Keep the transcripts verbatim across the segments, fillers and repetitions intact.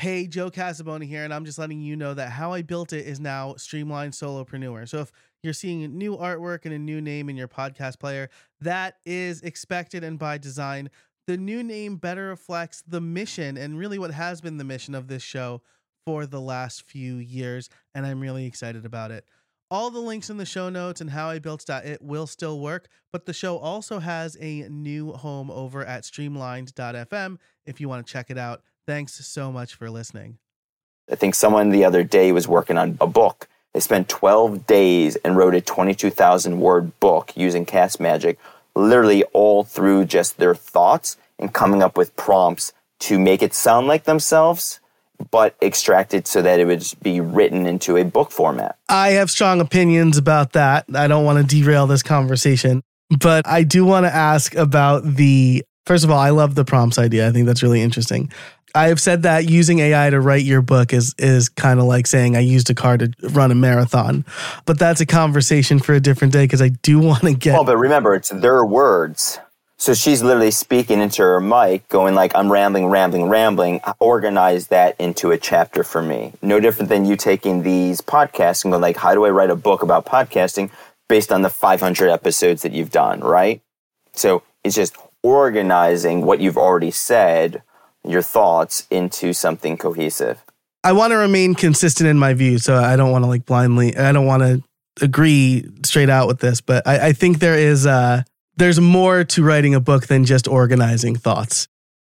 Hey, Joe Casabona here, and I'm just letting you know that How I Built It is now Streamlined Solopreneur. So if you're seeing new artwork and a new name in your podcast player, that is expected and by design. The new name better reflects the mission and really what has been the mission of this show for the last few years, and I'm really excited about it. All the links in the show notes and how I built it will still work, but the show also has a new home over at streamlined dot f m if you want to check it out. Thanks so much for listening. I think someone the other day was working on a book. They spent twelve days and wrote a twenty-two thousand word book using Cast Magic, literally all through just their thoughts and coming up with prompts to make it sound like themselves, but extracted so that it would be written into a book format. I have strong opinions about that. I don't want to derail this conversation, but I do want to ask about the, first of all, I love the prompts idea. I think that's really interesting. I have said that using A I to write your book is is kind of like saying I used a car to run a marathon. But that's a conversation for a different day because I do want to get... Well, but remember, it's their words. So she's literally speaking into her mic, going like, I'm rambling, rambling, rambling. Organize that into a chapter for me. No different than you taking these podcasts and going like, how do I write a book about podcasting based on the five hundred episodes that you've done, right? So it's just organizing what you've already said, your thoughts, into something cohesive. I want to remain consistent in my view, so I don't want to like blindly, I don't want to agree straight out with this, but I, I think there is, uh, there's more to writing a book than just organizing thoughts.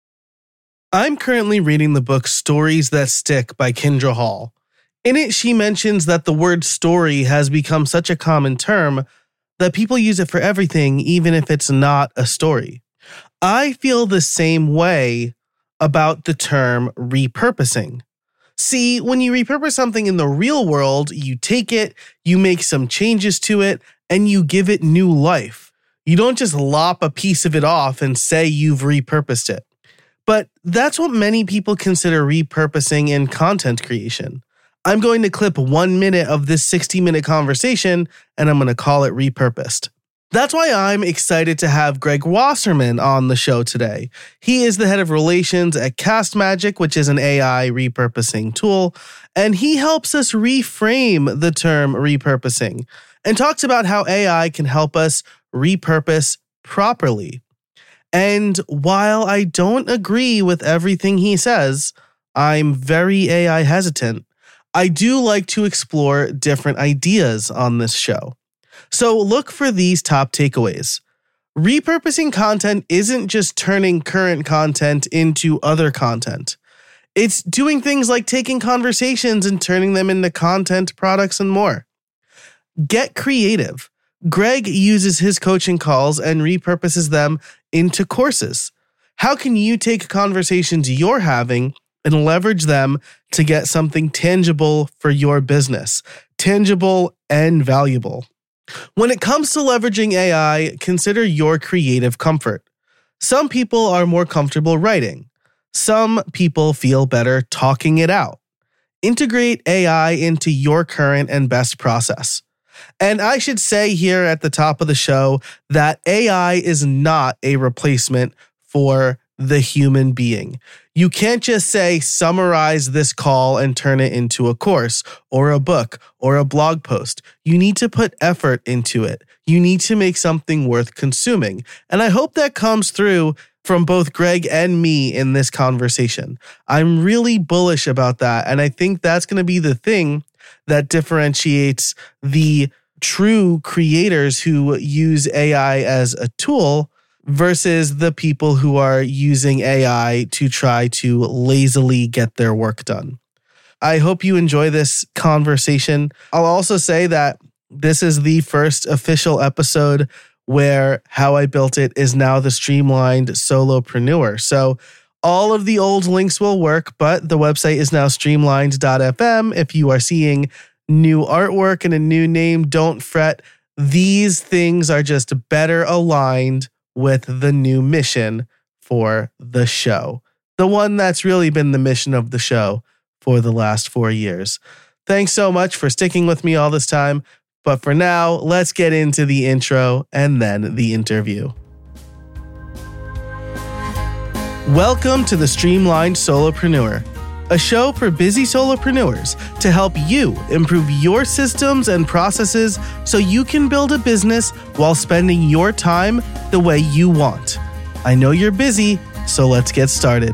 I'm currently reading the book Stories That Stick by Kindra Hall. In it, she mentions that the word story has become such a common term that people use it for everything, even if it's not a story. I feel the same way about the term repurposing. See, when you repurpose something in the real world, you take it, you make some changes to it, and you give it new life. You don't just lop a piece of it off and say you've repurposed it. But that's what many people consider repurposing in content creation. I'm going to clip one minute of this sixty-minute conversation, and I'm going to call it repurposed. That's why I'm excited to have Greg Wasserman on the show today. He is the head of relations at Cast Magic, which is an A I repurposing tool, and he helps us reframe the term repurposing and talks about how A I can help us repurpose properly. And while I don't agree with everything he says, I'm very A I hesitant. I do like to explore different ideas on this show. So look for these top takeaways. Repurposing content isn't just turning current content into other content. It's doing things like taking conversations and turning them into content, products, and more. Get creative. Greg uses his coaching calls and repurposes them into courses. How can you take conversations you're having and leverage them to get something tangible for your business? Tangible and valuable. When it comes to leveraging A I, consider your creative comfort. Some people are more comfortable writing. Some people feel better talking it out. Integrate A I into your current and best process. And I should say here at the top of the show that A I is not a replacement for the human being. You can't just say, summarize this call and turn it into a course or a book or a blog post. You need to put effort into it. You need to make something worth consuming. And I hope that comes through from both Greg and me in this conversation. I'm really bullish about that. And I think that's going to be the thing that differentiates the true creators who use A I as a tool versus the people who are using A I to try to lazily get their work done. I hope you enjoy this conversation. I'll also say that this is the first official episode where How I Built It is now the Streamlined Solopreneur. So all of the old links will work, but the website is now streamlined dot f m. If you are seeing new artwork and a new name, don't fret. These things are just better aligned with the new mission for the show. The one that's really been the mission of the show for the last four years. Thanks so much for sticking with me all this time. But for now, let's get into the intro and then the interview. Welcome to the Streamlined Solopreneur. a show for busy solopreneurs to help you improve your systems and processes so you can build a business while spending your time the way you want. I know you're busy, so let's get started.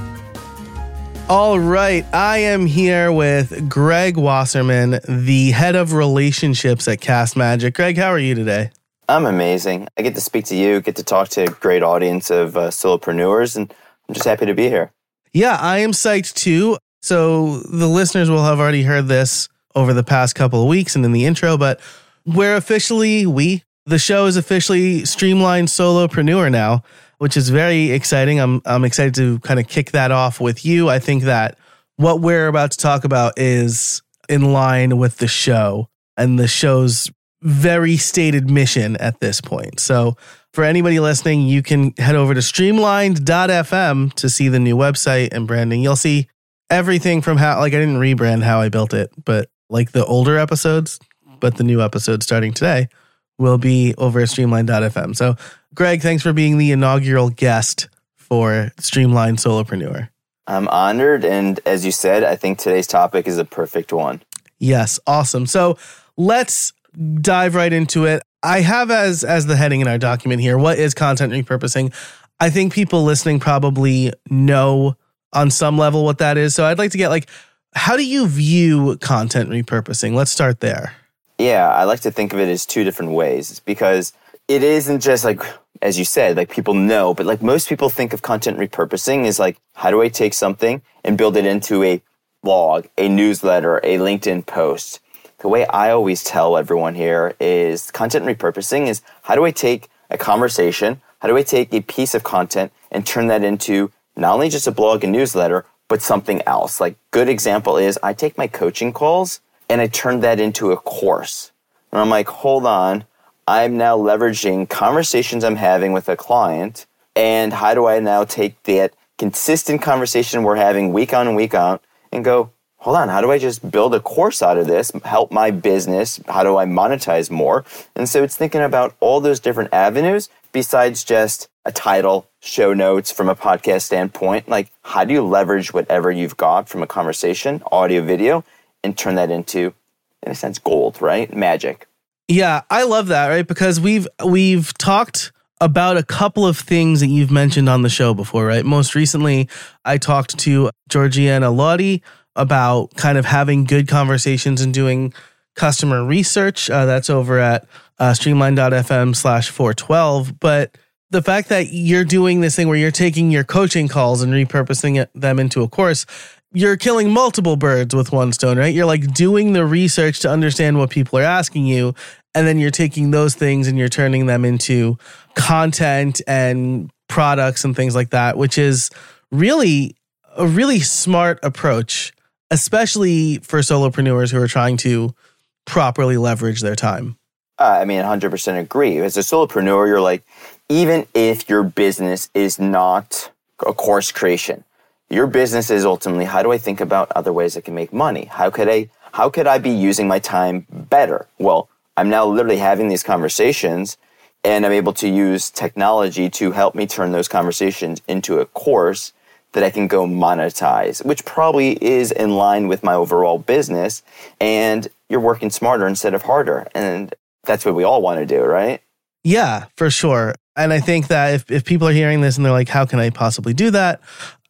All right, I am here with Greg Wasserman, the head of relationships at Cast Magic. Greg, how are you today? I'm amazing. I get to speak to you, get to talk to a great audience of uh, solopreneurs, and I'm just happy to be here. Yeah, I am psyched too. So the listeners will have already heard this over the past couple of weeks and in the intro, but we're officially, we, the show is officially Streamlined Solopreneur now, which is very exciting. I'm I'm excited to kind of kick that off with you. I think that what we're about to talk about is in line with the show and the show's very stated mission at this point. So for anybody listening, you can head over to streamlined dot f m to see the new website and branding. You'll see everything from how, like I didn't rebrand how I built it, but like the older episodes, but the new episode starting today will be over at streamlined dot f m. So Greg, thanks for being the inaugural guest for Streamlined Solopreneur. I'm honored, and as you said, I think today's topic is a perfect one. Yes, awesome. So let's dive right into it. I have as as the heading in our document here, what is content repurposing? I think people listening probably know on some level what that is. So I'd like to get like, how do you view content repurposing? Let's start there. Yeah, I like to think of it as two different ways because it isn't just like, as you said, like people know, but like most people think of content repurposing is like, how do I take something and build it into a blog, a newsletter, a LinkedIn post? The way I always tell everyone here is content repurposing is how do I take a conversation, how do I take a piece of content and turn that into not only just a blog and newsletter, but something else. Like good example is I take my coaching calls and I turn that into a course. And I'm like, hold on. I'm now leveraging conversations I'm having with a client, and how do I now take that consistent conversation we're having week on and week out and go, hold on, how do I just build a course out of this, help my business, how do I monetize more? And so it's thinking about all those different avenues besides just a title, show notes from a podcast standpoint. Like, how do you leverage whatever you've got from a conversation, audio, video, and turn that into, in a sense, gold, right? Magic. Yeah, I love that, right? Because we've we've talked about a couple of things that you've mentioned on the show before, right? Most recently, I talked to Georgiana Lottie about kind of having good conversations and doing customer research. Uh, that's over at uh, streamlined dot f m slash four twelve. But the fact that you're doing this thing where you're taking your coaching calls and repurposing it, them into a course, you're killing multiple birds with one stone, right? You're like doing the research to understand what people are asking you. And then you're taking those things and you're turning them into content and products and things like that, which is really a really smart approach, especially for solopreneurs who are trying to properly leverage their time. Uh, I mean, one hundred percent agree. As a solopreneur, you're like, even if your business is not a course creation, your business is ultimately, how do I think about other ways I can make money? How could I, how could I be using my time better? Well, I'm now literally having these conversations and I'm able to use technology to help me turn those conversations into a course that I can go monetize, which probably is in line with my overall business. And you're working smarter instead of harder. And that's what we all want to do, right? Yeah, for sure. And I think that if, if people are hearing this and they're like, how can I possibly do that?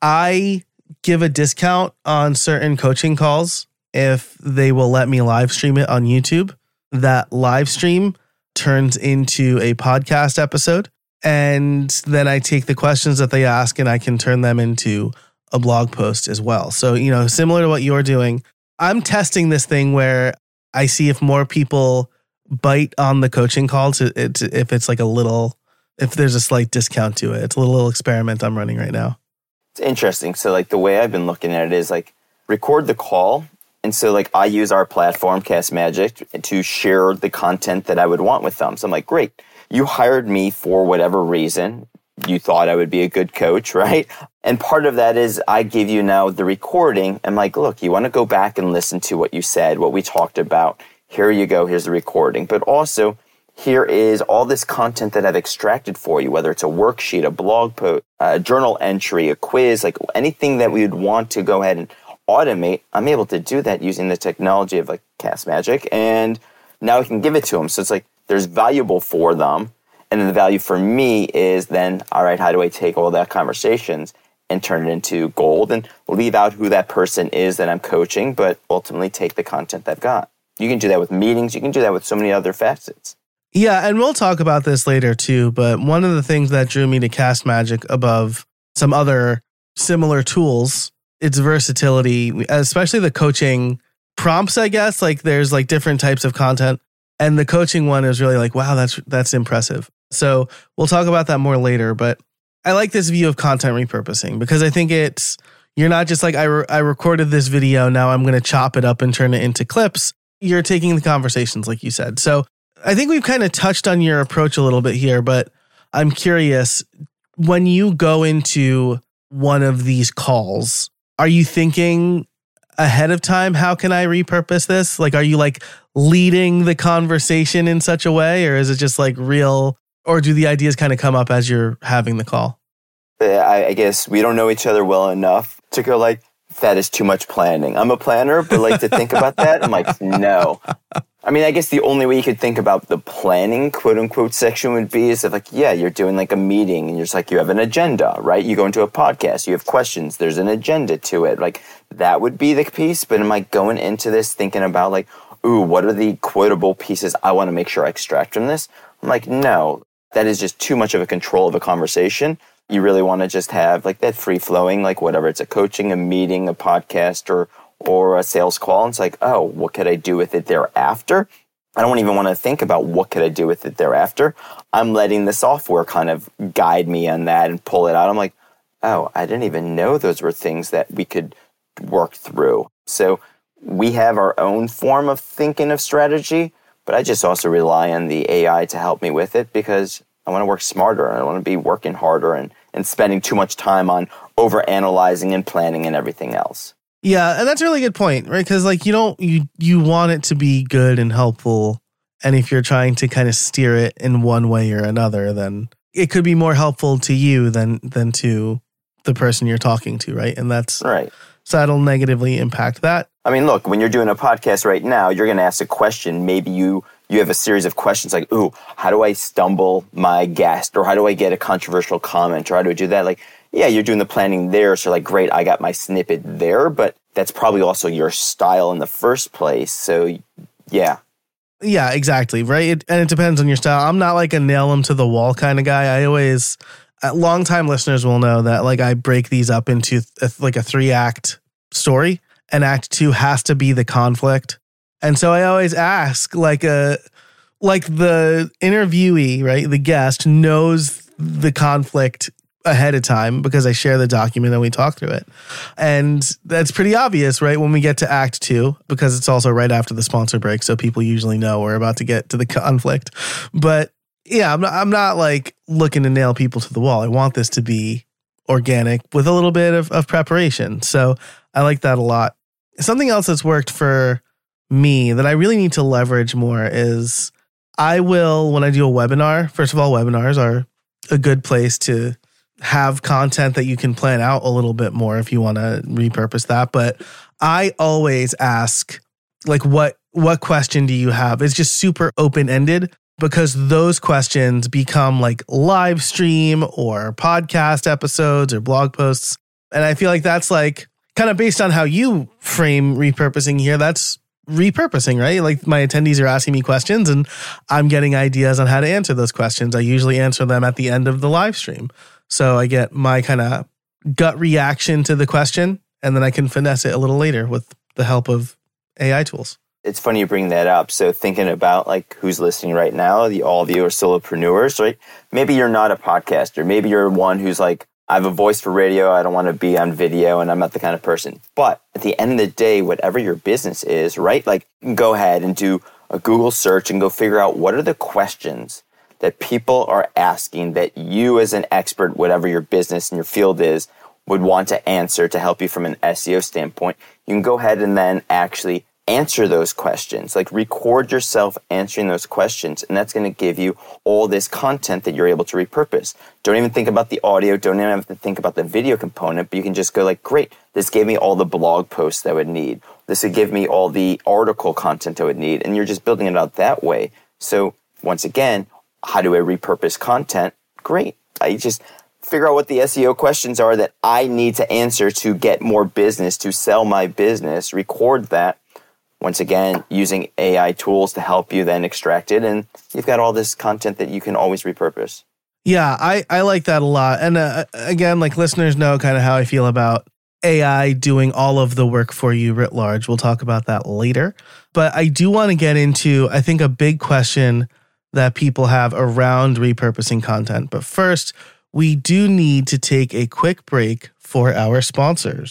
I give a discount on certain coaching calls if they will let me live stream it on YouTube. That live stream turns into a podcast episode. And then I take the questions that they ask and I can turn them into a blog post as well. So, you know, similar to what you're doing, I'm testing this thing where I see if more people bite on the coaching call to, to if it's like a little, if there's a slight discount to it. It's a little experiment I'm running right now. It's interesting. So like the way I've been looking at it is like record the call. And so like I use our platform, Cast Magic, to share the content that I would want with them. So I'm like, great, you hired me for whatever reason. You thought I would be a good coach, right? And part of that is I give you now the recording. I'm like, look, you want to go back and listen to what you said, what we talked about. Here you go. Here's the recording. But also, here is all this content that I've extracted for you, whether it's a worksheet, a blog post, a journal entry, a quiz, like anything that we would want to go ahead and automate, I'm able to do that using the technology of like Cast Magic, and now I can give it to them. So it's like there's valuable for them, and then the value for me is then, all right, how do I take all that conversations and turn it into gold and leave out who that person is that I'm coaching, but ultimately take the content they've got. You can do that with meetings. You can do that with so many other facets. Yeah, and we'll talk about this later too, but one of the things that drew me to Cast Magic above some other similar tools, its versatility, especially the coaching prompts, I guess. Like there's like different types of content, and the coaching one is really like, wow, that's that's impressive. So we'll talk about that more later, but I like this view of content repurposing because I think it's, you're not just like, I, re- I recorded this video, now I'm going to chop it up and turn it into clips. You're taking the conversations, like you said. So I think we've kind of touched on your approach a little bit here, but I'm curious, when you go into one of these calls, are you thinking ahead of time, how can I repurpose this? Like, are you like leading the conversation in such a way, or is it just like real, or do the ideas kind of come up as you're having the call? I, I guess we don't know each other well enough to go like, that is too much planning. I'm a planner, but like to think about that, I'm like, no. I mean, I guess the only way you could think about the planning, quote unquote, section would be is if like, yeah, you're doing like a meeting and you're just like, you have an agenda, right? You go into a podcast, you have questions, there's an agenda to it. Like that would be the piece. But am I going into this thinking about like, ooh, what are the quotable pieces I want to make sure I extract from this? I'm like, no, that is just too much of a control of a conversation. You really want to just have like that free flowing, like whatever it's a coaching, a meeting, a podcast, or or a sales call. And it's like, oh, what could I do with it thereafter? I don't even want to think about what could I do with it thereafter. I'm letting the software kind of guide me on that and pull it out. I'm like, oh, I didn't even know those were things that we could work through. So we have our own form of thinking of strategy, but I just also rely on the A I to help me with it because I want to work smarter. I don't want to be working harder and, and spending too much time on overanalyzing and planning and everything else. Yeah, and that's a really good point, right? Because like you don't you you want it to be good and helpful, and if you're trying to kind of steer it in one way or another, then it could be more helpful to you than than to the person you're talking to, right? And that's right. So that'll negatively impact that. I mean, look, when you're doing a podcast right now, you're going to ask a question. Maybe you you have a series of questions like, ooh, how do I stumble my guest? Or how do I get a controversial comment? Or how do I do that? Like, yeah, you're doing the planning there. So like, great, I got my snippet there. But that's probably also your style in the first place. So yeah. Yeah, exactly. Right. It, and it depends on your style. I'm not like a nail them to the wall kind of guy. I always, uh, longtime listeners will know that like I break these up into a, like a three act story, and act two has to be the conflict. And so I always ask like a, like the interviewee, right? The guest knows the conflict ahead of time because I share the document and we talk through it. And that's pretty obvious, right? When we get to act two, because it's also right after the sponsor break. So people usually know we're about to get to the conflict. But yeah, I'm not, I'm not like looking to nail people to the wall. I want this to be organic with a little bit of, of preparation. So I like that a lot. Something else that's worked for me that I really need to leverage more is I will, when I do a webinar, first of all, webinars are a good place to have content that you can plan out a little bit more if you want to repurpose that. But I always ask, like, what what question do you have? It's just super open-ended because those questions become like live stream or podcast episodes or blog posts. And I feel like that's like kind of based on how you frame repurposing here. That's repurposing, right? Like my attendees are asking me questions and I'm getting ideas on how to answer those questions. I usually answer them at the end of the live stream. So I get my kind of gut reaction to the question and then I can finesse it a little later with the help of A I tools. It's funny you bring that up. So thinking about like who's listening right now, the, all of you are solopreneurs, right? Maybe you're not a podcaster. Maybe you're one who's like, I have a voice for radio. I don't want to be on video and I'm not the kind of person. But at the end of the day, whatever your business is, right? Like go ahead and do a Google search and go figure out what are the questions that people are asking that you as an expert, whatever your business and your field is, would want to answer to help you from an S E O standpoint. You can go ahead and then actually answer those questions. Like record yourself answering those questions, and that's going to give you all this content that you're able to repurpose. Don't even think about the audio, don't even have to think about the video component, but you can just go like, great, this gave me all the blog posts that I would need. This would give me all the article content I would need, and you're just building it out that way. So once again, how do I repurpose content? Great. I just figure out what the S E O questions are that I need to answer to get more business, to sell my business, record that. Once again, using A I tools to help you then extract it, and you've got all this content that you can always repurpose. Yeah, I, I like that a lot. And uh, again, like listeners know kind of how I feel about A I doing all of the work for you writ large. We'll talk about that later. But I do want to get into, I think, a big question that people have around repurposing content. But first, we do need to take a quick break for our sponsors.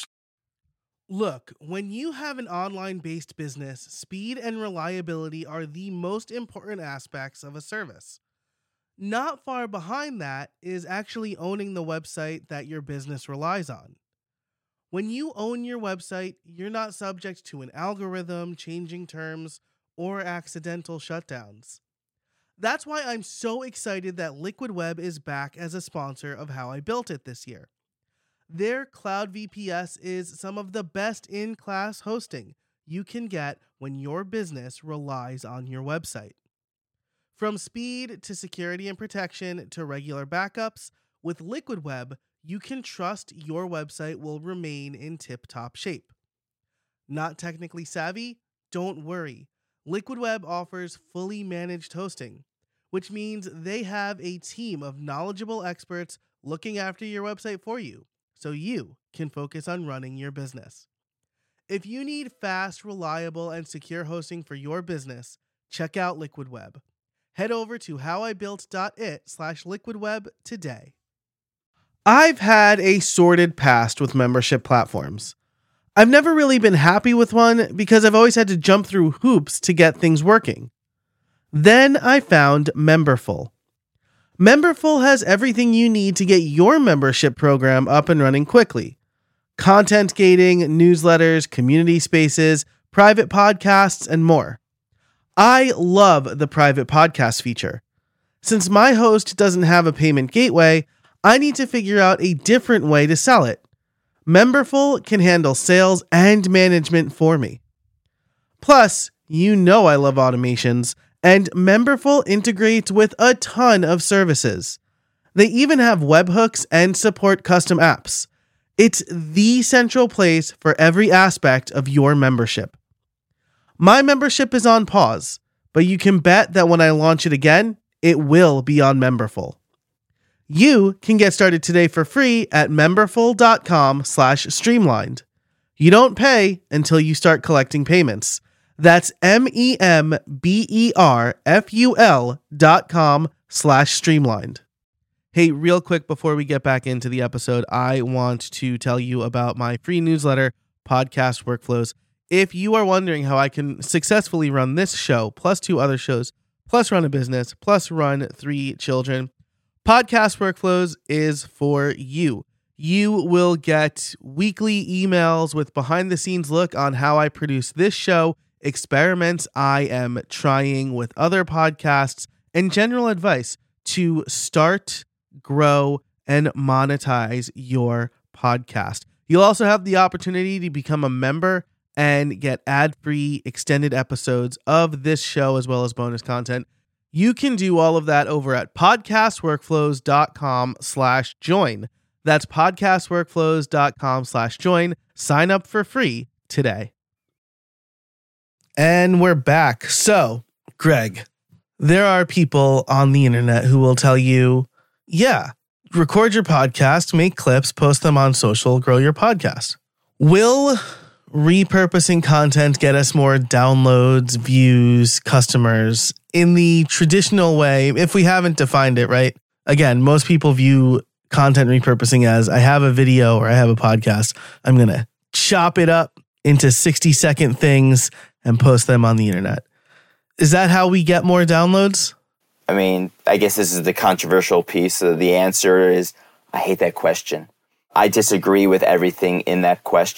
Look, when you have an online-based business, speed and reliability are the most important aspects of a service. Not far behind that is actually owning the website that your business relies on. When you own your website, you're not subject to an algorithm, changing terms, or accidental shutdowns. That's why I'm so excited that Liquid Web is back as a sponsor of How I Built It this year. Their Cloud V P S is some of the best in-class hosting you can get when your business relies on your website. From speed to security and protection to regular backups, with Liquid Web, you can trust your website will remain in tip-top shape. Not technically savvy? Don't worry. Liquid Web offers fully managed hosting, which means they have a team of knowledgeable experts looking after your website for you, so you can focus on running your business. If you need fast, reliable, and secure hosting for your business, check out Liquid Web. Head over to howibuilt.it slash liquidweb today. I've had a sordid past with membership platforms. I've never really been happy with one because I've always had to jump through hoops to get things working. Then I found Memberful. Memberful has everything you need to get your membership program up and running quickly. Content gating, newsletters, community spaces, private podcasts, and more. I love the private podcast feature. Since my host doesn't have a payment gateway, I need to figure out a different way to sell it. Memberful can handle sales and management for me. Plus, you know I love automations, and Memberful integrates with a ton of services. They even have webhooks and support custom apps. It's the central place for every aspect of your membership. My membership is on pause, but you can bet that when I launch it again, it will be on Memberful. You can get started today for free at memberful.com slash streamlined. You don't pay until you start collecting payments. That's M-E-M-B-E-R-F-U-L dot com slash streamlined. Hey, real quick before we get back into the episode, I want to tell you about my free newsletter, Podcast Workflows. If you are wondering how I can successfully run this show, plus two other shows, plus run a business, plus run three children, Podcast Workflows is for you. You will get weekly emails with behind-the-scenes look on how I produce this show, experiments I am trying with other podcasts, and general advice to start, grow, and monetize your podcast. You'll also have the opportunity to become a member and get ad-free extended episodes of this show as well as bonus content. You can do all of that over at podcastworkflows.com slash join. That's podcastworkflows.com slash join. Sign up for free today. And we're back. So, Greg, there are people on the internet who will tell you, yeah, record your podcast, make clips, post them on social, grow your podcast. Will repurposing content get us more downloads, views, customers in the traditional way, if we haven't defined it, right? Again, most people view content repurposing as I have a video or I have a podcast. I'm going to chop it up into sixty second things and post them on the internet. Is that how we get more downloads? I mean, I guess this is the controversial piece. Uh, the answer is, I hate that question. I disagree with everything in that question.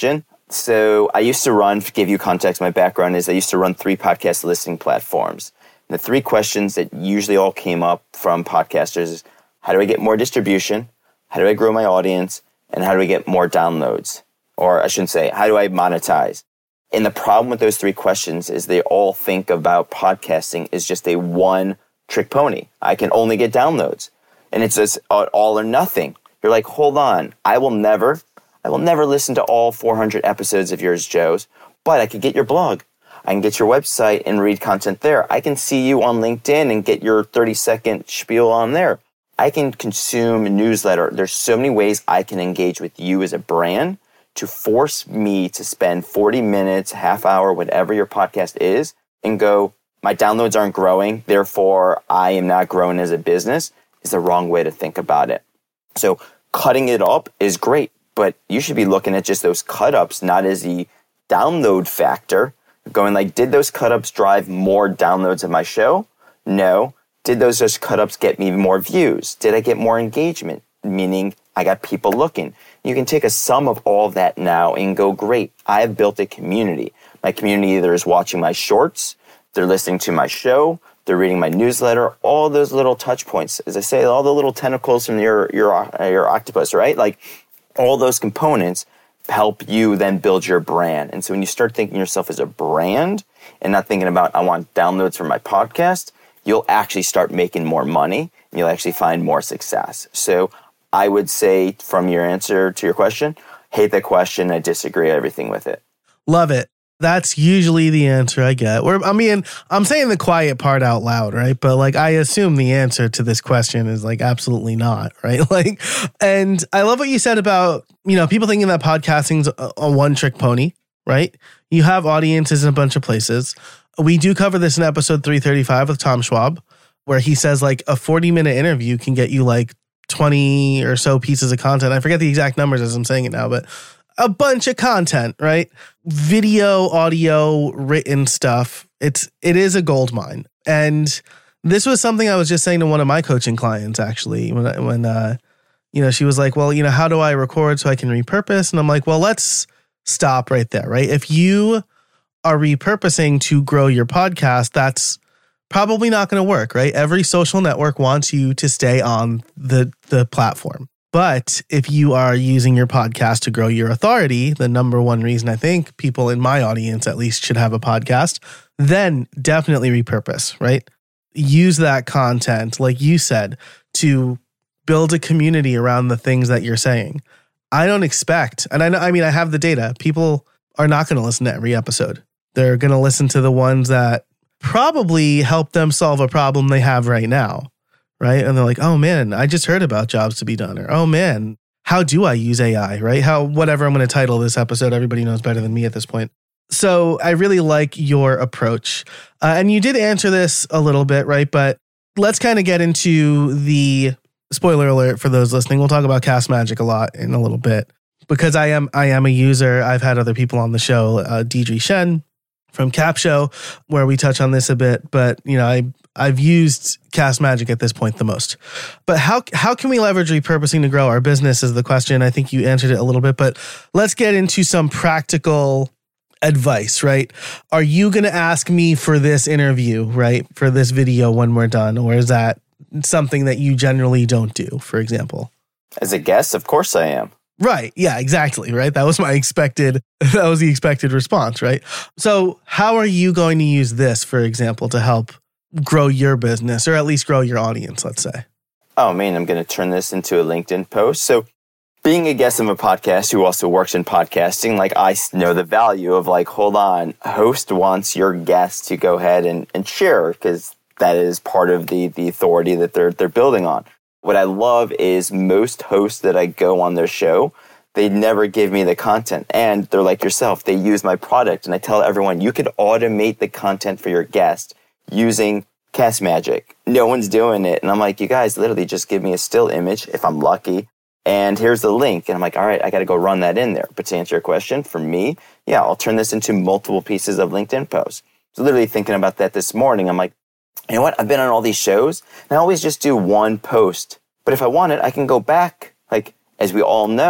So I used to run, to give you context, my background is I used to run three podcast listening platforms. And the three questions that usually all came up from podcasters is, how do I get more distribution? How do I grow my audience? And how do I get more downloads? Or I shouldn't say, how do I monetize? And the problem with those three questions is they all think about podcasting as just a one-trick pony. I can only get downloads. And it's just all or nothing. You're like, hold on, I will never, I will never listen to all four hundred episodes of yours, Joe's, but I could get your blog. I can get your website and read content there. I can see you on LinkedIn and get your thirty-second spiel on there. I can consume a newsletter. There's so many ways I can engage with you as a brand to force me to spend forty minutes, half hour, whatever your podcast is, and go, my downloads aren't growing, therefore I am not growing as a business, is the wrong way to think about it. So cutting it up is great, but you should be looking at just those cut ups, not as the download factor. Going like, did those cut ups drive more downloads of my show? No. Did those just cut ups get me more views? Did I get more engagement? Meaning I got people looking. You can take a sum of all of that now and go, great, I have built a community. My community either is watching my shorts, they're listening to my show, they're reading my newsletter, all those little touch points. As I say, all the little tentacles from your, your, your octopus, right? Like all those components help you then build your brand. And so when you start thinking yourself as a brand and not thinking about, I want downloads for my podcast, you'll actually start making more money and you'll actually find more success. So I would say from your answer to your question, hate the question. I disagree everything with it. Love it. That's usually the answer I get. Or, I mean, I'm saying the quiet part out loud, right? But like, I assume the answer to this question is like, absolutely not, right? Like, and I love what you said about, you know, people thinking that podcasting's a, a one trick pony, right? You have audiences in a bunch of places. We do cover this in episode three thirty-five with Tom Schwab, where he says like a forty minute interview can get you like twenty or so pieces of content. I forget the exact numbers as I'm saying it now, but a bunch of content, right? Video, audio, written stuff. It's, it is a gold mine. And this was something I was just saying to one of my coaching clients, actually, when, when, uh, you know, she was like, well, you know, how do I record so I can repurpose? And I'm like, well, let's stop right there, right? If you are repurposing to grow your podcast, that's probably not going to work, right? Every social network wants you to stay on the, the platform. But if you are using your podcast to grow your authority, the number one reason I think people in my audience at least should have a podcast, then definitely repurpose, right? Use that content, like you said, to build a community around the things that you're saying. I don't expect, and I know, I mean, I have the data. People are not going to listen to every episode. They're going to listen to the ones that probably help them solve a problem they have right now. Right. And they're like, oh, man, I just heard about jobs to be done. Or, oh, man, how do I use A I? Right. How, whatever I'm going to title this episode, everybody knows better than me at this point. So I really like your approach. Uh, and you did answer this a little bit. Right. But let's kind of get into the spoiler alert for those listening. We'll talk about Cast Magic a lot in a little bit because I am I am a user. I've had other people on the show, uh, Deidre Shen from Cap Show, where we touch on this a bit. But, you know, I I've used Cast Magic at this point the most. But how how can we leverage repurposing to grow our business is the question. I think you answered it a little bit, but let's get into some practical advice, right? Are you going to ask me for this interview, right? For this video when we're done? Or is that something that you generally don't do, for example? As a guest, of course I am. Right. Yeah, exactly. Right. That was my expected, that was the expected response, right? So how are you going to use this, for example, to help grow your business or at least grow your audience, let's say? Oh, man, I'm going to turn this into a LinkedIn post. So being a guest of a podcast who also works in podcasting, like I know the value of like, hold on, a host wants your guest to go ahead and, and share because that is part of the, the authority that they're they're building on. What I love is most hosts that I go on their show, they never give me the content. And they're like yourself, they use my product. And I tell everyone, you could automate the content for your guest using Cast Magic. No one's doing it. And I'm like, you guys literally just give me a still image if I'm lucky. And here's the link. And I'm like, all right, I got to go run that in there. But to answer your question, for me, yeah, I'll turn this into multiple pieces of LinkedIn posts. So literally thinking about that this morning, I'm like, you know what? I've been on all these shows and I always just do one post. But if I want it, I can go back. Like, as we all know,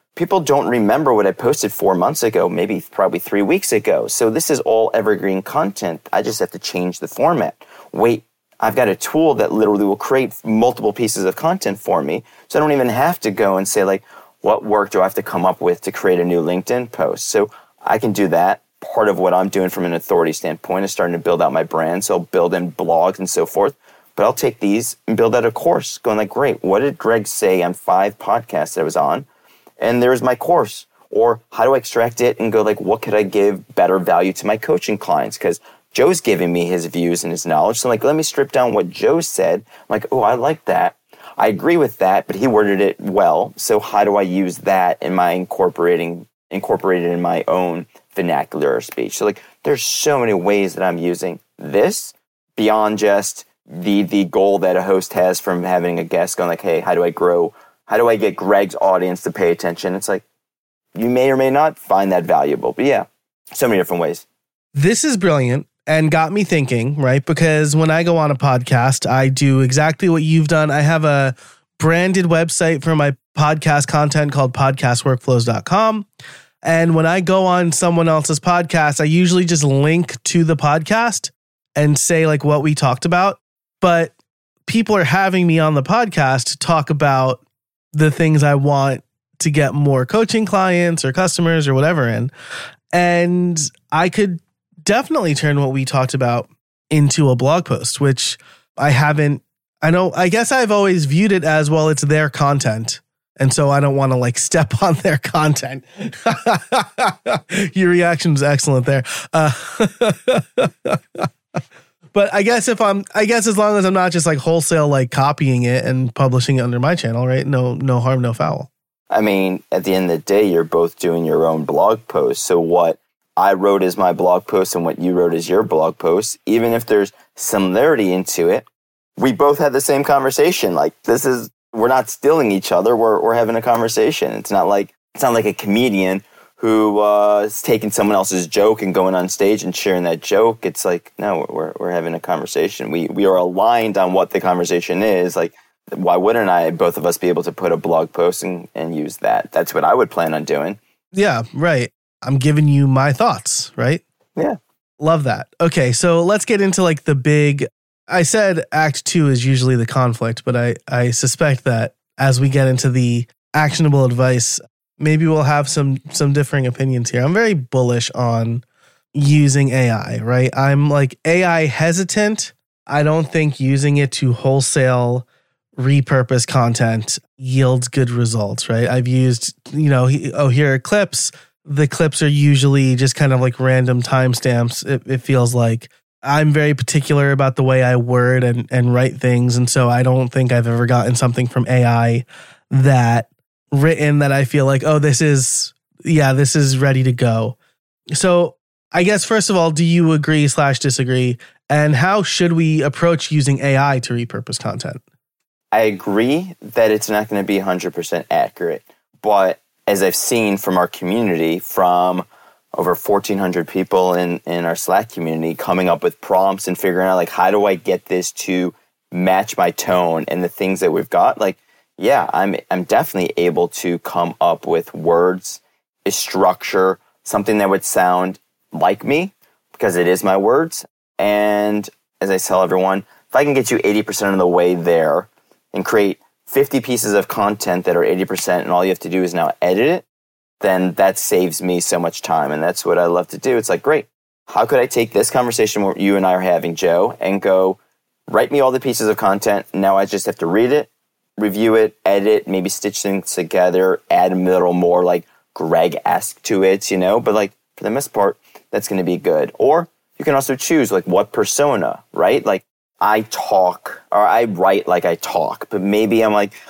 people don't remember what I posted four months ago, maybe probably three weeks ago. So this is all evergreen content. I just have to change the format. Wait, I've got a tool that literally will create multiple pieces of content for me. So I don't even have to go and say, like, what work do I have to come up with to create a new LinkedIn post? So I can do that. Part of what I'm doing from an authority standpoint is starting to build out my brand. So I'll build in blogs and so forth. But I'll take these and build out a course going like, great, what did Greg say on five podcasts that I was on? And there's my course. Or how do I extract it and go like, what could I give better value to my coaching clients? Because Joe's giving me his views and his knowledge. So like, let me strip down what Joe said. I'm like, oh, I like that. I agree with that, but he worded it well. So how do I use that in my incorporating, incorporated in my own vernacular or speech? So like, there's so many ways that I'm using this beyond just the the goal that a host has from having a guest going like, hey, how do I grow? How do I get Greg's audience to pay attention? It's like, you may or may not find that valuable. But yeah, so many different ways. This is brilliant and got me thinking, right? Because when I go on a podcast, I do exactly what you've done. I have a branded website for my podcast content called podcast workflows dot com. And when I go on someone else's podcast, I usually just link to the podcast and say like what we talked about. But people are having me on the podcast to talk about the things I want to get more coaching clients or customers or whatever in. And I could definitely turn what we talked about into a blog post, which I haven't, I know, I guess I've always viewed it as, well, it's their content. And so I don't want to like step on their content. Your reaction was excellent there. Uh, but I guess if I'm, I guess as long as I'm not just like wholesale, like copying it and publishing it under my channel, right? No, no harm, no foul. I mean, at the end of the day, you're both doing your own blog post. So what I wrote as my blog post and what you wrote as your blog post, even if there's similarity into it, we both had the same conversation. Like this is, we're not stealing each other. We're we're having a conversation. It's not like it's not like a comedian who uh, is taking someone else's joke and going on stage and sharing that joke. It's like, no, we're we're having a conversation. We we are aligned on what the conversation is. Like, why wouldn't I, both of us, be able to put a blog post and, and use that? That's what I would plan on doing. Yeah, right. I'm giving you my thoughts, right? Yeah. Love that. Okay, so let's get into like the big, I said act two is usually the conflict, but I, I suspect that as we get into the actionable advice, maybe we'll have some some differing opinions here. I'm very bullish on using A I, right? I'm like A I hesitant. I don't think using it to wholesale repurpose content yields good results, right? I've used, you know, oh, here are clips. The clips are usually just kind of like random timestamps. It, it feels like I'm very particular about the way I word and, and write things. And so I don't think I've ever gotten something from A I that written that I feel like, oh, this is, yeah, this is ready to go. So I guess, first of all, do you agree slash disagree? And how should we approach using A I to repurpose content? I agree that it's not going to be one hundred percent accurate. But as I've seen from our community, from over fourteen hundred people in, in our Slack community, coming up with prompts and figuring out, like, how do I get this to match my tone and the things that we've got? Like, yeah, I'm I'm definitely able to come up with words, a structure, something that would sound like me, because it is my words. And as I tell everyone, if I can get you eighty percent of the way there and create fifty pieces of content that are eighty percent and all you have to do is now edit it, then that saves me so much time. And that's what I love to do. It's like, great, how could I take this conversation where you and I are having, Joe, and go, write me all the pieces of content. Now I just have to read it, review it, edit, maybe stitch things together, add a little more like Greg-esque to it, you know, but like for the most part, that's going to be good. Or you can also choose like what persona, right? Like I talk or I write like I talk, but maybe I'm like,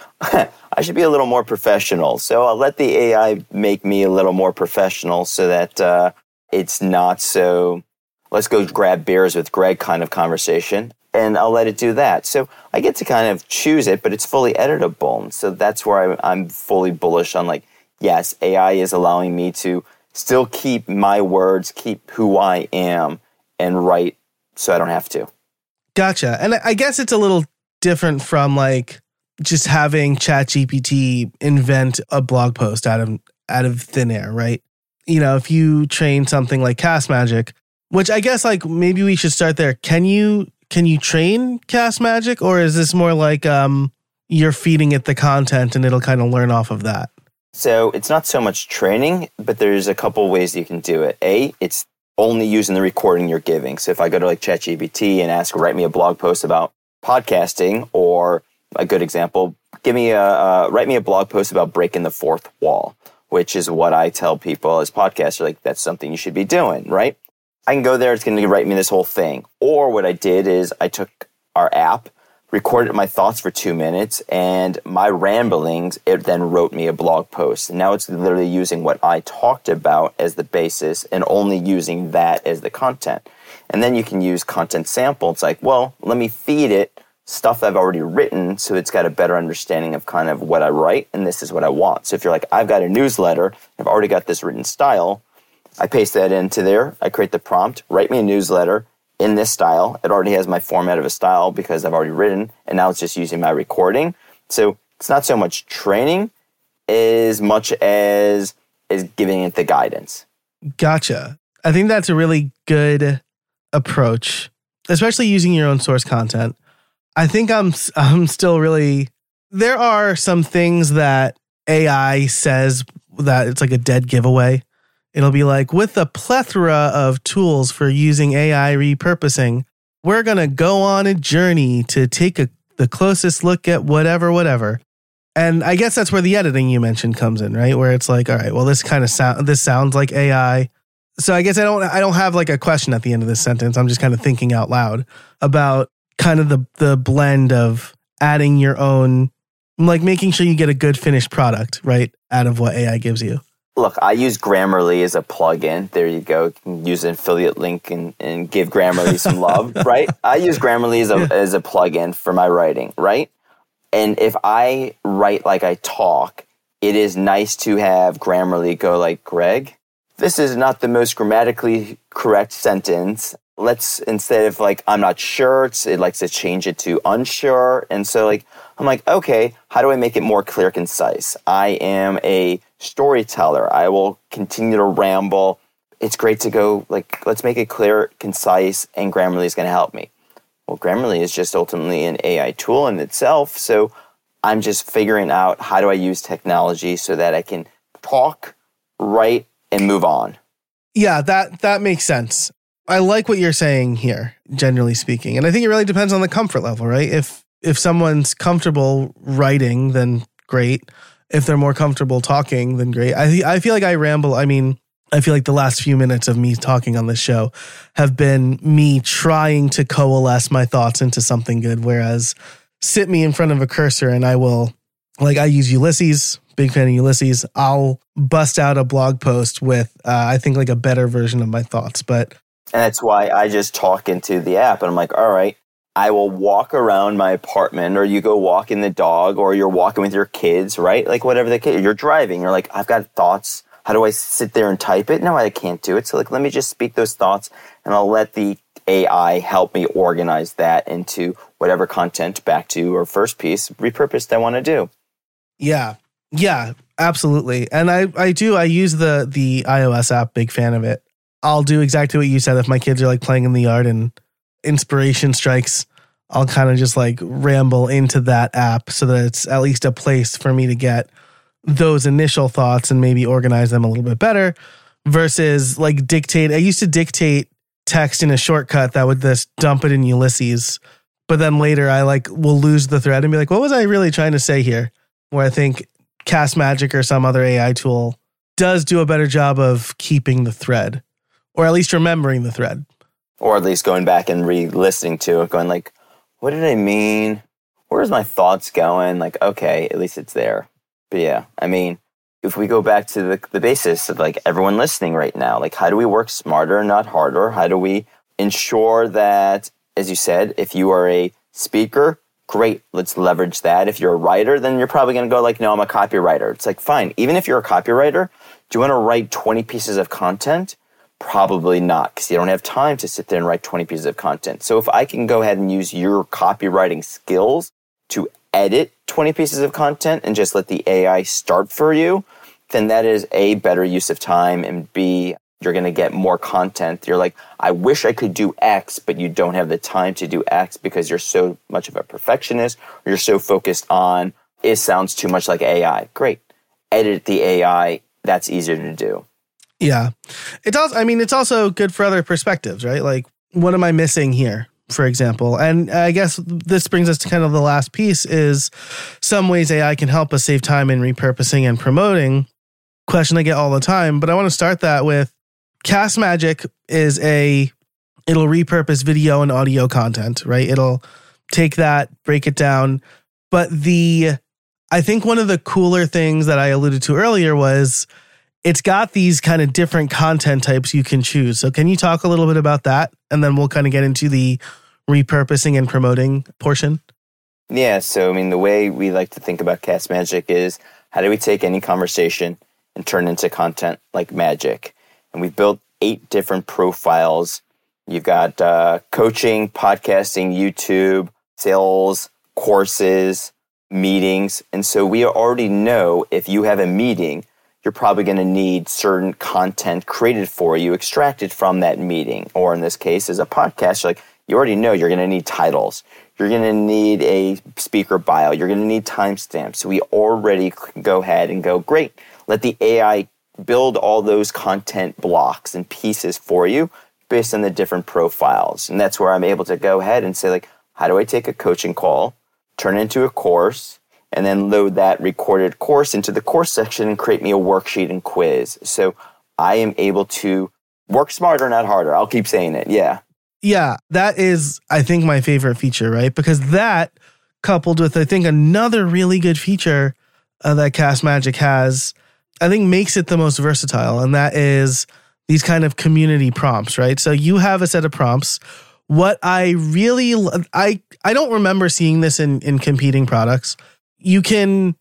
I should be a little more professional. So I'll let the A I make me a little more professional so that uh, it's not so, let's go grab beers with Greg kind of conversation. And I'll let it do that. So I get to kind of choose it, but it's fully editable. And so that's where I'm, I'm fully bullish on, like, yes, A I is allowing me to still keep my words, keep who I am, and write so I don't have to. Gotcha. And I guess it's a little different from like, just having ChatGPT invent a blog post out of out of thin air, right? You know, if you train something like Cast Magic, which I guess like maybe we should start there. Can you can you train Cast Magic, or is this more like um you're feeding it the content and it'll kind of learn off of that? So it's not so much training, but there's a couple ways you can do it. A, it's only using the recording you're giving. So if I go to like ChatGPT and ask, write me a blog post about podcasting, or a good example, give me a uh, write me a blog post about breaking the fourth wall, which is what I tell people as podcasters, like that's something you should be doing, right? I can go there, it's going to write me this whole thing. Or what I did is I took our app, recorded my thoughts for two minutes, and my ramblings, it then wrote me a blog post. And now it's literally using what I talked about as the basis and only using that as the content. And then you can use content sample. It's like, well, let me feed it stuff I've already written so it's got a better understanding of kind of what I write, and this is what I want. So if you're like, I've got a newsletter, I've already got this written style, I paste that into there, I create the prompt, write me a newsletter in this style. It already has my format of a style because I've already written, and now it's just using my recording. So it's not so much training as much as is giving it the guidance. Gotcha. I think that's a really good approach, especially using your own source content. I think I'm I'm still really, there are some things that A I says that it's like a dead giveaway. It'll be like, with a plethora of tools for using A I repurposing, we're going to go on a journey to take a, the closest look at whatever, whatever. And I guess that's where the editing you mentioned comes in, right? Where it's like, all right, well, this kind of sound, this sounds like A I. So I guess I don't, I don't have like a question at the end of this sentence. I'm just kind of thinking out loud about kind of the, the blend of adding your own, like making sure you get a good finished product, right, out of what A I gives you. Look, I use Grammarly as a plugin. There you go. You can use an affiliate link and, and give Grammarly some love, right? I use Grammarly as a, as a plugin for my writing, right? And if I write like I talk, it is nice to have Grammarly go like, Greg, this is not the most grammatically correct sentence. Let's, instead of like, I'm not sure, it's, it likes to change it to unsure. And so like, I'm like, okay, how do I make it more clear, concise? I am a storyteller. I will continue to ramble. It's great to go like, let's make it clear, concise, and Grammarly is going to help me. Well, Grammarly is just ultimately an A I tool in itself. So I'm just figuring out how do I use technology so that I can talk, write, and move on. Yeah, that that makes sense. I like what you're saying here, generally speaking. And I think it really depends on the comfort level, right? If if someone's comfortable writing, then great. If they're more comfortable talking, then great. I I feel like I ramble. I mean, I feel like the last few minutes of me talking on this show have been me trying to coalesce my thoughts into something good, whereas sit me in front of a cursor and I will, like I use Ulysses, big fan of Ulysses. I'll bust out a blog post with, uh, I think like a better version of my thoughts. But And that's why I just talk into the app and I'm like, all right, I will walk around my apartment, or you go walking the dog, or you're walking with your kids, right? Like whatever the case, you're driving, you're like, I've got thoughts. How do I sit there and type it? No, I can't do it. So like, let me just speak those thoughts and I'll let the A I help me organize that into whatever content, back to our first piece, repurposed I want to do. Yeah. Yeah, absolutely. And I, I do, I use the, the iOS app, big fan of it. I'll do exactly what you said. If my kids are like playing in the yard and inspiration strikes, I'll kind of just like ramble into that app so that it's at least a place for me to get those initial thoughts and maybe organize them a little bit better versus like dictate. I used to dictate text in a shortcut that would just dump it in Ulysses. But then later I like will lose the thread and be like, what was I really trying to say here? Where I think Cast Magic or some other A I tool does do a better job of keeping the thread, or at least remembering the thread. Or at least going back and re-listening to it, going like, what did I mean? Where's my thoughts going? Like, okay, at least it's there. But yeah, I mean, if we go back to the, the basis of like everyone listening right now, like how do we work smarter, not harder? How do we ensure that, as you said, if you are a speaker, great, let's leverage that. If you're a writer, then you're probably going to go like, no, I'm a copywriter. It's like, fine. Even if you're a copywriter, do you want to write twenty pieces of content? Probably not, because you don't have time to sit there and write twenty pieces of content. So if I can go ahead and use your copywriting skills to edit twenty pieces of content and just let the A I start for you, then that is A, better use of time, and B, you're going to get more content. You're like, I wish I could do X, but you don't have the time to do X because you're so much of a perfectionist, or you're so focused on, it sounds too much like A I. Great. Edit the A I. That's easier to do. Yeah. It's also, I mean, it's also good for other perspectives, right? Like, what am I missing here, for example? And I guess this brings us to kind of the last piece is some ways A I can help us save time in repurposing and promoting. Question I get all the time, but I want to start that with Cast Magic is a, it'll repurpose video and audio content, right? It'll take that, break it down. But the, I think one of the cooler things that I alluded to earlier was it's got these kind of different content types you can choose. So can you talk a little bit about that? And then we'll kind of get into the repurposing and promoting portion. Yeah. So, I mean, the way we like to think about Cast Magic is how do we take any conversation and turn it into content like magic? And we've built eight different profiles. You've got uh, coaching, podcasting, YouTube, sales, courses, meetings. And so we already know if you have a meeting, you're probably going to need certain content created for you, extracted from that meeting. Or in this case, as a podcast, you're like, you already know you're going to need titles. You're going to need a speaker bio. You're going to need timestamps. So we already go ahead and go, great, let the A I build all those content blocks and pieces for you based on the different profiles. And that's where I'm able to go ahead and say, like, how do I take a coaching call, turn it into a course, and then load that recorded course into the course section and create me a worksheet and quiz. So I am able to work smarter, not harder. I'll keep saying it. Yeah. Yeah, that is, I think, my favorite feature, right? Because that, coupled with, I think, another really good feature uh, that Cast Magic has, I think makes it the most versatile, and that is these kind of community prompts, right? So you have a set of prompts. What I really, I I don't remember seeing this in, in competing products. You can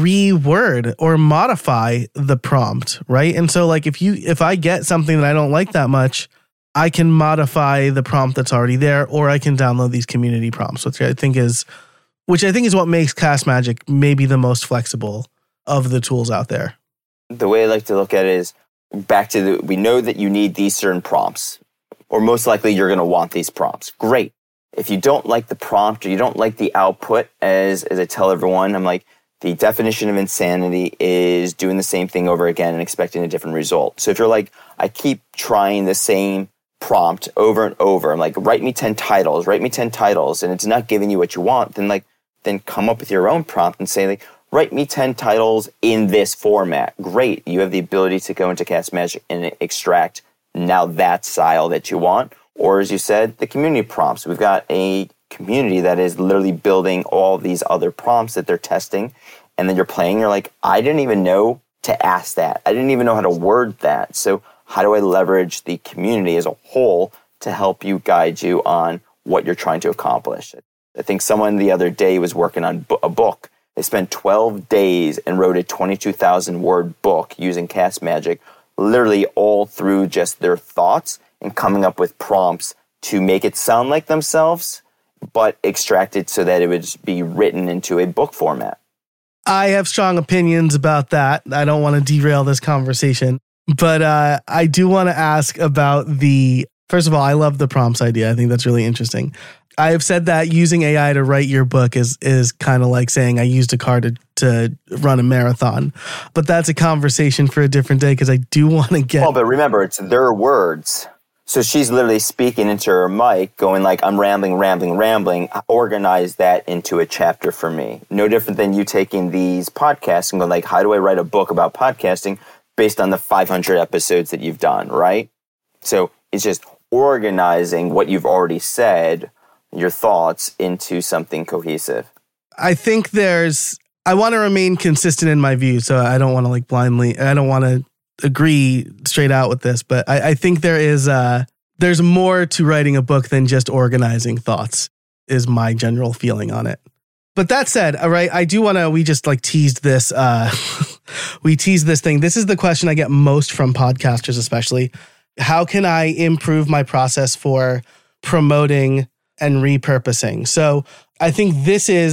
reword or modify the prompt, right? And so like if you, if I get something that I don't like that much, I can modify the prompt that's already there, or I can download these community prompts, which I think is, which I think is what makes Cast Magic maybe the most flexible of the tools out there. The way I like to look at it is back to the, we know that you need these certain prompts, or most likely you're going to want these prompts. Great. If you don't like the prompt or you don't like the output, as, as I tell everyone, I'm like, the definition of insanity is doing the same thing over again and expecting a different result. So if you're like, I keep trying the same prompt over and over, I'm like, write me ten titles, write me ten titles, and it's not giving you what you want, then like, then come up with your own prompt and say, like, write me ten titles in this format. Great. You have the ability to go into Cast Magic and extract now that style that you want. Or as you said, the community prompts. We've got a community that is literally building all these other prompts that they're testing. And then you're playing, you're like, I didn't even know to ask that. I didn't even know how to word that. So how do I leverage the community as a whole to help you, guide you on what you're trying to accomplish? I think someone the other day was working on a book. They spent twelve days and wrote a twenty-two thousand word book using Cast Magic, literally all through just their thoughts and coming up with prompts to make it sound like themselves, but extracted so that it would be written into a book format. I have strong opinions about that. I don't want to derail this conversation, but uh, I do want to ask about the, first of all, I love the prompts idea. I think that's really interesting. I have said that using A I to write your book is is kind of like saying I used a car to, to run a marathon. But that's a conversation for a different day because I do want to get... Oh, but remember, it's their words. So she's literally speaking into her mic, going like, I'm rambling, rambling, rambling. Organize that into a chapter for me. No different than you taking these podcasts and going like, how do I write a book about podcasting based on the five hundred episodes that you've done, right? So it's just organizing what you've already said, your thoughts, into something cohesive. I think there's, I want to remain consistent in my view, so I don't want to like blindly, I don't want to agree straight out with this, but I, I think there is, uh, there's more to writing a book than just organizing thoughts, is my general feeling on it. But that said, all right, I do want to, we just like teased this, uh, we teased this thing. This is the question I get most from podcasters, especially. How can I improve my process for promoting and repurposing? So I think this is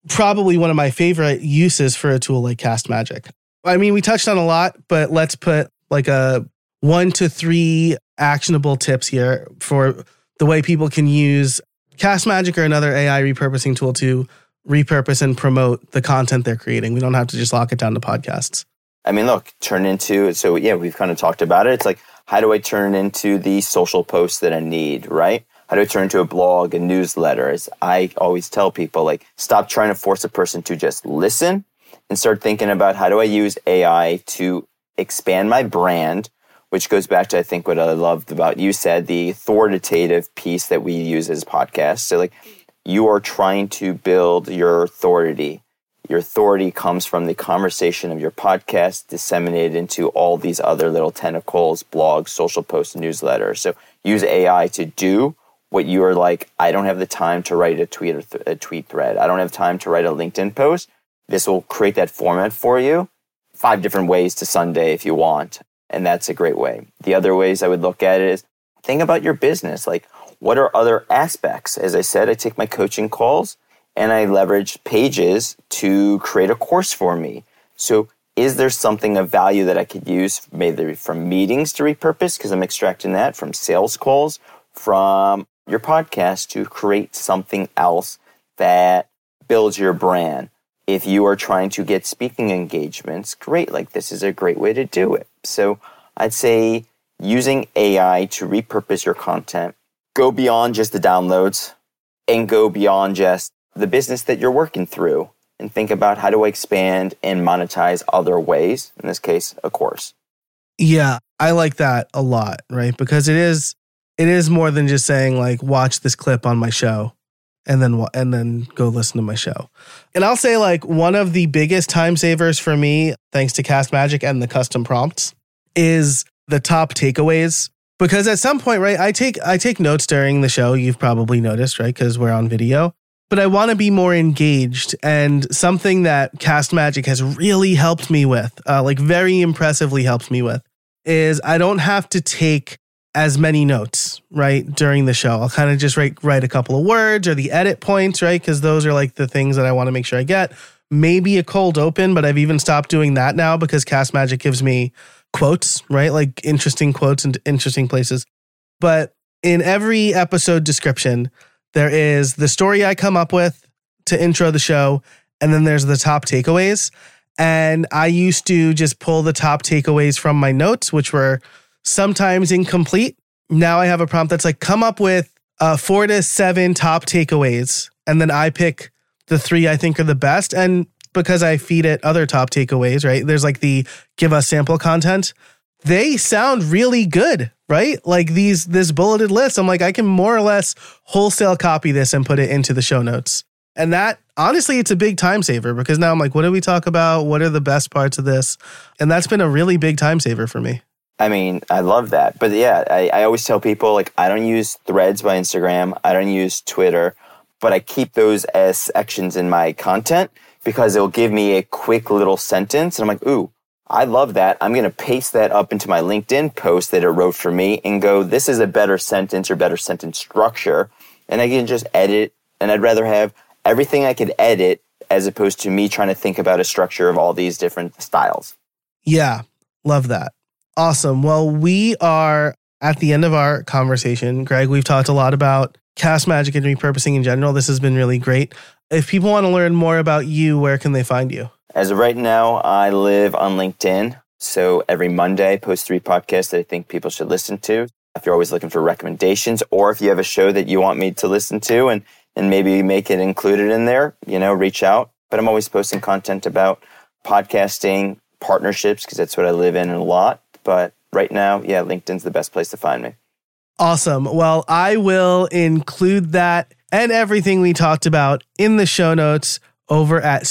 probably one of my favorite uses for a tool like CastMagic. I mean, we touched on a lot, but let's put like a one to three actionable tips here for the way people can use CastMagic or another A I repurposing tool to repurpose and promote the content they're creating. We don't have to just lock it down to podcasts. I mean, look, turn into, so yeah, we've kind of talked about it. It's like, how do I turn into the social posts that I need, right? How do I turn into a blog, a newsletter? As I always tell people, like, stop trying to force a person to just listen and start thinking about how do I use A I to expand my brand, which goes back to, I think, what I loved about you said, the authoritative piece that we use as podcasts. So, like, you are trying to build your authority. Your authority comes from the conversation of your podcast disseminated into all these other little tentacles, blogs, social posts, newsletters. So use A I to do what you are like, I don't have the time to write a tweet or th- a tweet thread. I don't have time to write a LinkedIn post. This will create that format for you. Five different ways to Sunday if you want. And that's a great way. The other ways I would look at it is think about your business. Like, what are other aspects? As I said, I take my coaching calls and I leverage Pages to create a course for me. So is there something of value that I could use, maybe from meetings to repurpose, because I'm extracting that, from sales calls, from your podcast to create something else that builds your brand? If you are trying to get speaking engagements, great. Like, this is a great way to do it. So I'd say using A I to repurpose your content, go beyond just the downloads and go beyond just the business that you're working through and think about how do I expand and monetize other ways, in this case, a course. Yeah, I like that a lot, right? Because it is it is more than just saying like, watch this clip on my show and then and then go listen to my show. And I'll say like one of the biggest time savers for me, thanks to CastMagic and the custom prompts, is the top takeaways. Because at some point, right, I take I take notes during the show. You've probably noticed, right? Because we're on video. But I want to be more engaged, and something that CastMagic has really helped me with, uh, like very impressively helped me with, is I don't have to take as many notes, right, during the show. I'll kind of just write write a couple of words or the edit points, right, because those are like the things that I want to make sure I get. Maybe a cold open, but I've even stopped doing that now because CastMagic gives me quotes, right, like interesting quotes and interesting places. But in every episode description, there is the story I come up with to intro the show, and then there's the top takeaways. And I used to just pull the top takeaways from my notes, which were sometimes incomplete. Now I have a prompt that's like, come up with uh, four to seven top takeaways. And then I pick the three I think are the best. And because I feed it other top takeaways, right? There's like the give us sample content. They sound really good, right? Like these, this bulleted list, I'm like, I can more or less wholesale copy this and put it into the show notes. And that, honestly, it's a big time saver because now I'm like, what do we talk about? What are the best parts of this? And that's been a really big time saver for me. I mean, I love that. But yeah, I, I always tell people, like, I don't use Threads by Instagram. I don't use Twitter, but I keep those as sections in my content because it'll give me a quick little sentence. And I'm like, ooh, I love that. I'm going to paste that up into my LinkedIn post that it wrote for me and go, this is a better sentence or better sentence structure. And I can just edit. And I'd rather have everything I could edit as opposed to me trying to think about a structure of all these different styles. Yeah, love that. Awesome. Well, we are at the end of our conversation. Greg, we've talked a lot about CastMagic and repurposing in general. This has been really great. If people want to learn more about you, where can they find you? As of right now, I live on LinkedIn. So every Monday, I post three podcasts that I think people should listen to. If you're always looking for recommendations, or if you have a show that you want me to listen to and, and maybe make it included in there, you know, reach out. But I'm always posting content about podcasting, partnerships, because that's what I live in a lot. But right now, yeah, LinkedIn's the best place to find me. Awesome. Well, I will include that and everything we talked about in the show notes over at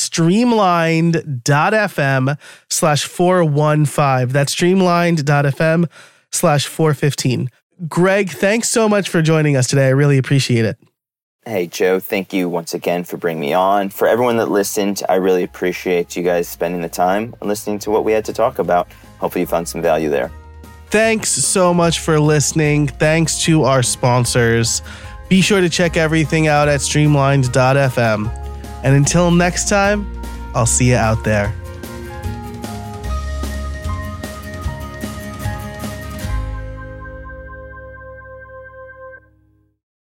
streamlined.fm slash 415. That's streamlined.fm slash 415. Greg, thanks so much for joining us today. I really appreciate it. Hey, Joe, thank you once again for bringing me on. For everyone that listened, I really appreciate you guys spending the time and listening to what we had to talk about. Hopefully you found some value there. Thanks so much for listening. Thanks to our sponsors. Be sure to check everything out at streamlined dot f m. And until next time, I'll see you out there.